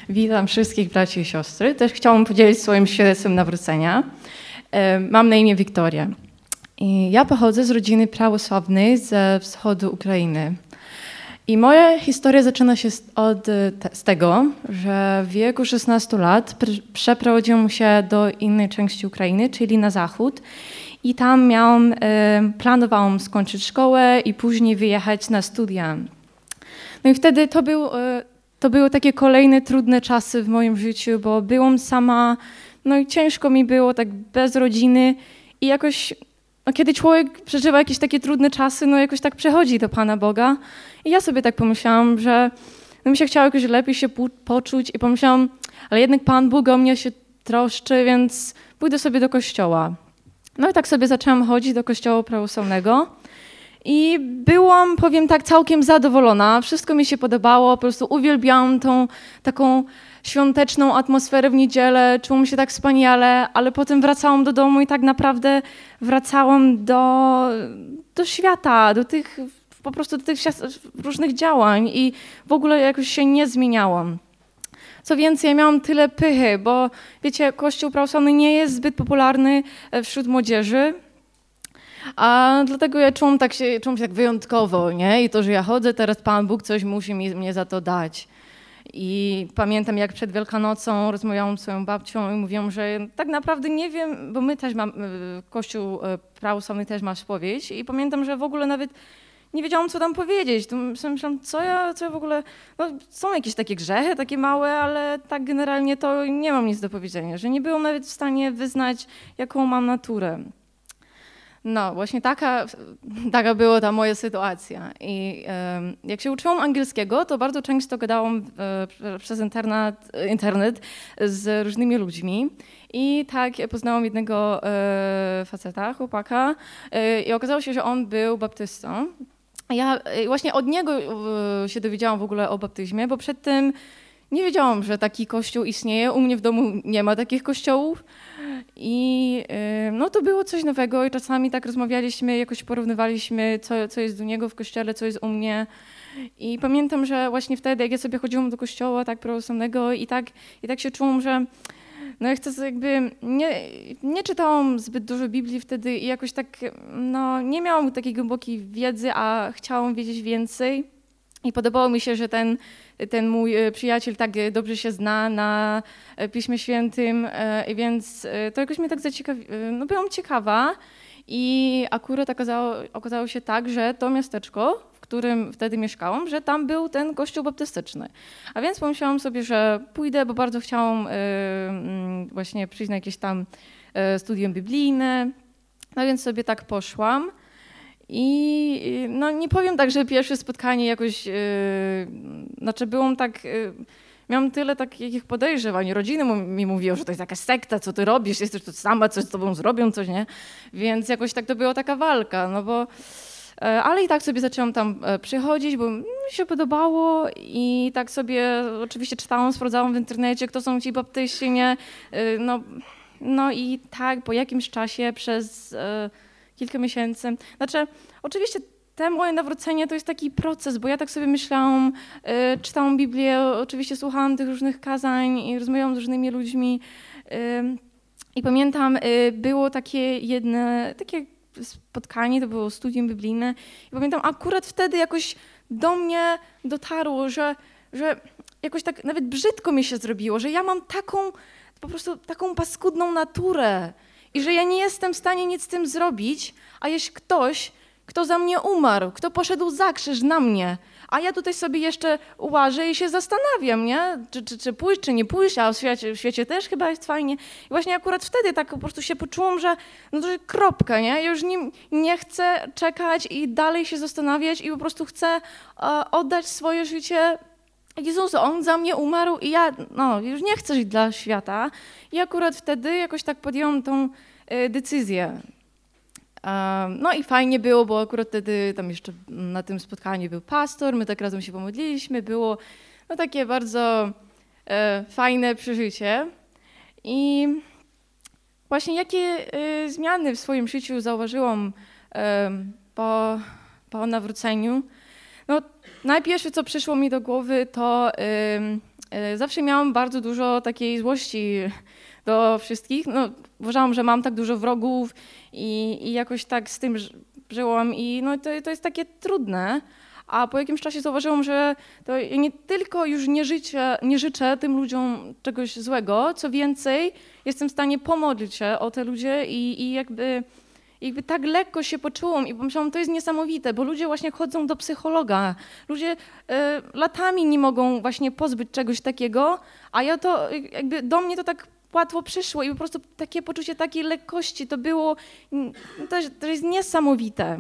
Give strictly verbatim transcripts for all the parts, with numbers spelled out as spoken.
Witam wszystkich braci i siostry. Też chciałam podzielić swoim świadectwem nawrócenia. Mam na imię Wiktoria. I ja pochodzę z rodziny prawosławnej ze wschodu Ukrainy. I moja historia zaczyna się od z tego, że w wieku szesnastu lat przeprowadziłam się do innej części Ukrainy, czyli na zachód. I tam miałam, planowałam skończyć szkołę i później wyjechać na studia. No i wtedy to, był, to były takie kolejne trudne czasy w moim życiu, bo byłam sama, no i ciężko mi było tak bez rodziny i jakoś, no kiedy człowiek przeżywa jakieś takie trudne czasy, no jakoś tak przechodzi do Pana Boga. I ja sobie tak pomyślałam, że no mi się chciało jakoś lepiej się poczuć i pomyślałam, ale jednak Pan Bóg o mnie się troszczy, więc pójdę sobie do kościoła. No i tak sobie zaczęłam chodzić do kościoła prawosławnego i byłam, powiem tak, całkiem zadowolona. Wszystko mi się podobało, po prostu uwielbiałam tą taką świąteczną atmosferę w niedzielę, czułam się tak wspaniale, ale potem wracałam do domu i tak naprawdę wracałam do, do świata, do tych, po prostu do tych różnych działań i w ogóle jakoś się nie zmieniałam. Co więcej, ja miałam tyle pychy, bo wiecie, Kościół prawosławny nie jest zbyt popularny wśród młodzieży, a dlatego ja czułam, tak się, czułam się tak wyjątkowo, nie? I to, że ja chodzę, teraz Pan Bóg coś musi mi, mnie za to dać. I pamiętam, jak przed Wielkanocą rozmawiałam z swoją babcią i mówiłam, że tak naprawdę nie wiem, bo my też mamy, Kościół prawosławny też ma spowiedź i pamiętam, że w ogóle nawet nie wiedziałam, co tam powiedzieć. To myślałam, co ja, co ja w ogóle... No, są jakieś takie grzechy, takie małe, ale tak generalnie to nie mam nic do powiedzenia, że nie byłam nawet w stanie wyznać, jaką mam naturę. No, właśnie taka, taka była ta moja sytuacja. I um, jak się uczyłam angielskiego, to bardzo często gadałam e, przez internet, internet z różnymi ludźmi. I tak poznałam jednego e, faceta, chłopaka e, i okazało się, że on był baptystą. Ja właśnie od niego się dowiedziałam w ogóle o baptyzmie, bo przedtem nie wiedziałam, że taki kościół istnieje. U mnie w domu nie ma takich kościołów. I no to było coś nowego i czasami tak rozmawialiśmy, jakoś porównywaliśmy, co, co jest u niego w kościele, co jest u mnie. I pamiętam, że właśnie wtedy, jak ja sobie chodziłam do kościoła tak prawosławnego i tak, i tak się czułam, że no ja chcę jakby, nie, nie czytałam zbyt dużo Biblii wtedy i jakoś tak, no nie miałam takiej głębokiej wiedzy, a chciałam wiedzieć więcej. I podobało mi się, że ten, ten mój przyjaciel tak dobrze się zna na Piśmie Świętym, więc to jakoś mnie tak zaciekawiło, no byłam ciekawa i akurat okazało, okazało się tak, że to miasteczko, w którym wtedy mieszkałam, że tam był ten kościół baptystyczny. A więc pomyślałam sobie, że pójdę, bo bardzo chciałam właśnie przyjść na jakieś tam studium biblijne, no więc sobie tak poszłam. I no nie powiem tak, że pierwsze spotkanie jakoś, yy, znaczy byłam tak, yy, miałam tyle takich podejrzewań. Rodziny mi mówiło, że to jest jakaś sekta, co ty robisz, jesteś tu sama, coś z tobą zrobią, coś nie. Więc jakoś tak to była taka walka, no bo, yy, ale i tak sobie zaczęłam tam yy, przychodzić, bo mi się podobało i tak sobie oczywiście czytałam, sprawdzałam w internecie, kto są ci baptyści, nie. Yy, no, no i tak po jakimś czasie przez... Yy, kilka miesięcy. Znaczy, oczywiście te moje nawrócenie to jest taki proces, bo ja tak sobie myślałam, y, czytałam Biblię, oczywiście słuchałam tych różnych kazań i rozmawiałam z różnymi ludźmi. Y, I pamiętam, y, było takie jedno, takie spotkanie, to było studium biblijne. I pamiętam, akurat wtedy jakoś do mnie dotarło, że, że jakoś tak nawet brzydko mi się zrobiło, że ja mam taką, po prostu taką paskudną naturę. I że ja nie jestem w stanie nic z tym zrobić, a jest ktoś, kto za mnie umarł, kto poszedł za krzyż na mnie, a ja tutaj sobie jeszcze łażę i się zastanawiam, nie? Czy, czy, czy pójść, czy nie pójść, a w świecie, w świecie też chyba jest fajnie. I właśnie akurat wtedy tak po prostu się poczułam, że no to kropka, nie? Ja już nie, nie chcę czekać i dalej się zastanawiać i po prostu chcę e, oddać swoje życie Jezusu. On za mnie umarł i ja no, już nie chcę żyć dla świata. I akurat wtedy jakoś tak podjęłam tą y, decyzję. Um, no i fajnie było, bo akurat wtedy tam jeszcze na tym spotkaniu był pastor, my tak razem się pomodliliśmy, było no takie bardzo e, fajne przeżycie. I właśnie jakie e, zmiany w swoim życiu zauważyłam e, po, po nawróceniu. No najpierw, co przyszło mi do głowy, to zawsze miałam bardzo dużo takiej złości do wszystkich. No, uważałam, że mam tak dużo wrogów i, i jakoś tak z tym żyłam i no, to, to jest takie trudne. A po jakimś czasie zauważyłam, że to ja nie tylko już nie życzę, nie życzę tym ludziom czegoś złego, co więcej, jestem w stanie pomodlić się o te ludzie i, i jakby, jakby tak lekko się poczułam i pomyślałam, to jest niesamowite, bo ludzie właśnie chodzą do psychologa, ludzie e, latami nie mogą właśnie pozbyć czegoś takiego, a ja to jakby do mnie to tak łatwo przyszło i po prostu takie poczucie takiej lekkości, to było, to jest, to jest niesamowite.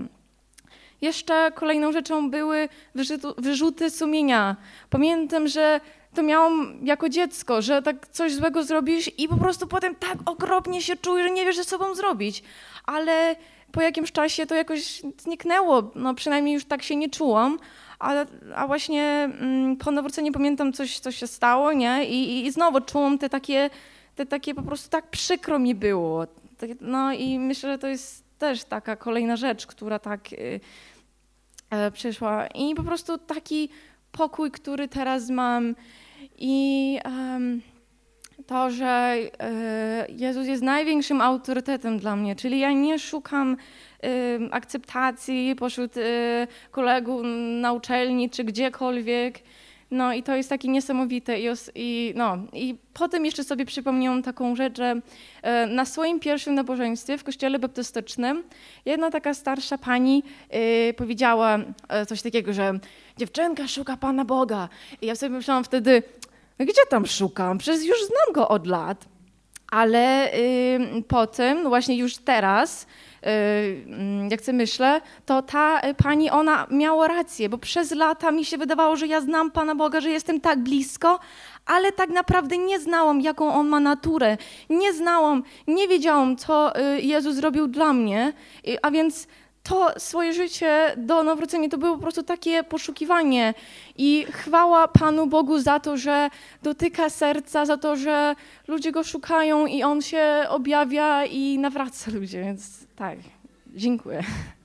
Jeszcze kolejną rzeczą były wyrzuty, wyrzuty sumienia. Pamiętam, że to miałam jako dziecko, że tak coś złego zrobisz i po prostu potem tak okropnie się czujesz, że nie wiesz, co z sobą zrobić. Ale po jakimś czasie to jakoś zniknęło, no przynajmniej już tak się nie czułam. A, a właśnie mm, po nawróceniu pamiętam coś, co się stało, nie? I, i, i znowu czułam te takie, te takie po prostu tak przykro mi było. No i myślę, że to jest też taka kolejna rzecz, która tak y, y, przyszła. I po prostu taki pokój, który teraz mam i um, to, że y, Jezus jest największym autorytetem dla mnie, czyli ja nie szukam y, akceptacji pośród y, kolegów na uczelni czy gdziekolwiek. No i to jest takie niesamowite i, i, no, i potem jeszcze sobie przypomniałam taką rzecz, że e, na swoim pierwszym nabożeństwie w kościele baptystycznym jedna taka starsza pani e, powiedziała e, coś takiego, że dziewczynka szuka Pana Boga. I ja sobie myślałam wtedy, gdzie tam szukam? Przecież już znam Go od lat. Ale y, potem, no właśnie już teraz, y, jak sobie myślę, to ta pani, ona miała rację, bo przez lata mi się wydawało, że ja znam Pana Boga, że jestem tak blisko, ale tak naprawdę nie znałam, jaką On ma naturę. Nie znałam, nie wiedziałam, co y, Jezus zrobił dla mnie, y, a więc to swoje życie do nawrócenia to było po prostu takie poszukiwanie i chwała Panu Bogu za to, że dotyka serca, za to, że ludzie Go szukają i On się objawia i nawraca ludzi, więc tak, dziękuję.